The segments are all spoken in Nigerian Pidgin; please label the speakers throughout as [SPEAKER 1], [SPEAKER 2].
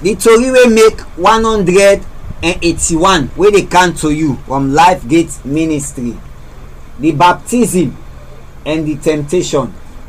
[SPEAKER 1] The tori wey make 181 wey dey come to you from Life Gate Ministry. The baptism and the temptation.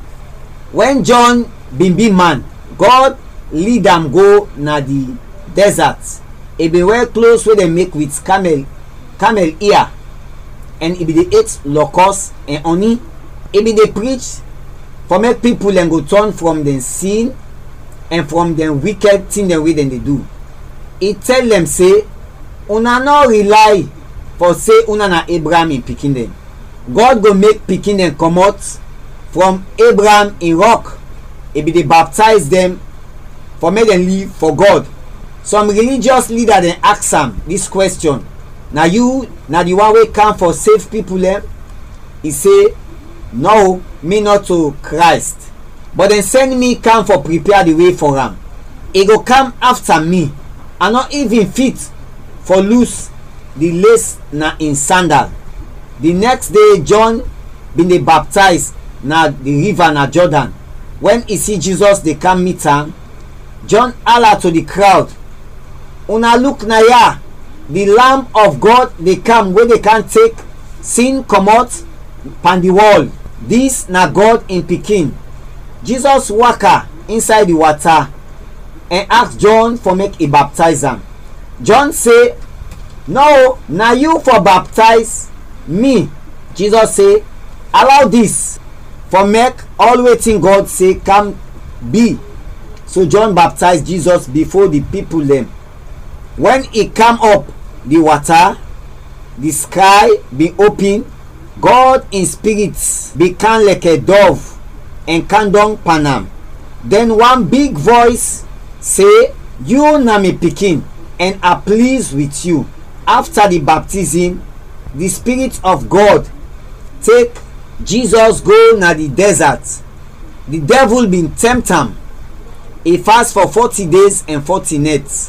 [SPEAKER 1] When John bin be man, God lead am go na the desert. E bin wear clothes wey dem make with camel ear, and e bin dey eat locust and honey. E bin dey preach for make people dem go turn from dem sin and from dem wicked thing dem wey dem dey do. E tell dem say, una no rely for say una na Abraham in pikin dem. God go make pikin dem comot from Abraham in rock. E bin dey baptize dem for make dem live for God. Some religious leader dem ask am this question: na you na the one wey come for save people dem? He say, no, me not to Christ, but dem send me come for prepare the way for am. He go come after me, and not even fit for loose the lace na in sandal. The next day John bin dey baptize na the river na Jordan. When he see Jesus dey come meet am, John holla to the crowd, una look na ya, the Lamb of God dey come wey dey can take sin comot pan the world. This na God in pikin. Jesus waka inside the water and ask John for make e baptize am. John say, no, na you for baptize me. Jesus say, allow this for make all wetin God say come be. So John baptized Jesus before the people dem. When he come up the water, the sky be open. God in spirit become like a dove and come down pan am. Then one big voice say, you na me pikin, and I pleased with you. After the baptism, the Spirit of God take Jesus go na the desert. The devil been tempt am. He fast for 40 days and 40 nights.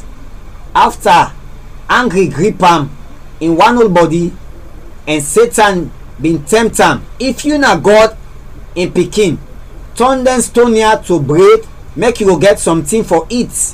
[SPEAKER 1] After angry grip am in one whole body, and Satan been tempt am, if you na God in pikin, turn them stone here to bread, make you go get something for it.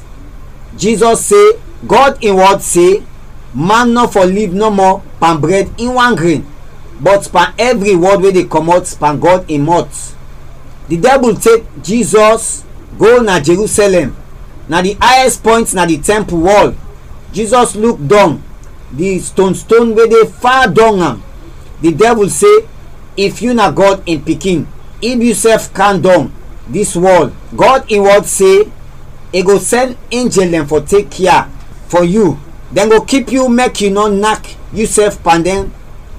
[SPEAKER 1] Jesus say, God in word say, man not for live no more pan bread in one grain, but pan every word wey dey comot pan God in mouth. The devil take Jesus go na Jerusalem, na the highest point na the temple wall. Jesus look down, the stone wey dey far down am. The devil say, if you na God in pikin, if you sef can down this wall. God in word say, he go send angel dem for take care for you. Dem go keep you make you no knack yourself pan dem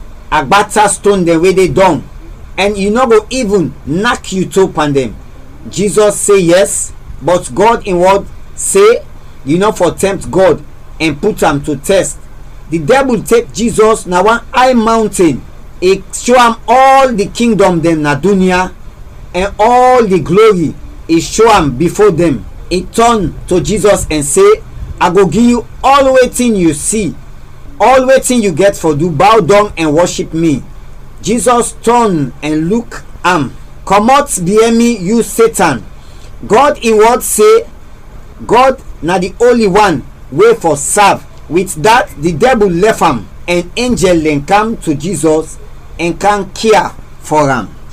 [SPEAKER 1] agbata stone dem wey dey down, and you no go even knack you toe pan dem. Jesus say yes, but God in word say you no for tempt God and put am to test. The devil take Jesus na one high mountain. He show am all the kingdom dem na dunya and all the glory. He show am before them. He turn to Jesus and say, I go give you all wetin you see, all wetin you get for do. Bow down and worship me. Jesus turn and look am. Comot behind me, you Satan. God in word say, God na the only one wey for serve. With that, the devil left am, and angel then come to Jesus and can care for am.